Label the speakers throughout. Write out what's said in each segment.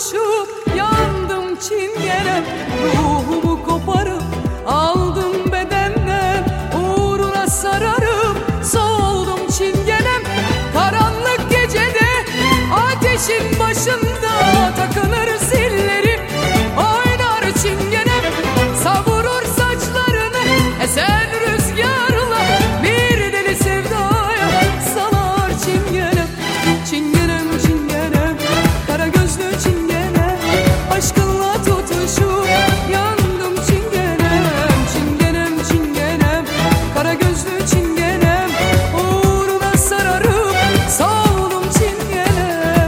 Speaker 1: tutuşup yandım çingenem. Ruhumu koparıp aldım bedenden, uğruna sararıp soğudum çingenem. Karanlık gecede ateşin başında takılır zillerim, oynar çingenem. Savurur saçlarını esen rüzgarla, bir deli sevdaya salar çingenem. Çingenem çingenem, kara gözlü çingenem, aşkınla tutuşup yandım çingenem. Çingenem çingenem, kara gözlü çingenem, uğruna sararıp soğudum çingenem.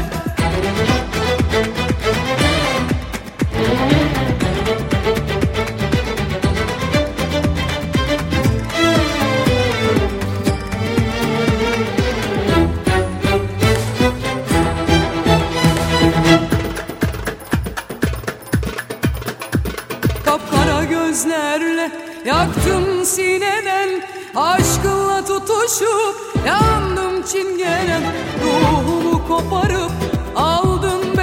Speaker 1: Kapkara gözlerle yaktım sineden, aşkınla tutuşup yandım çingenem. Ruhumu koparıp aldın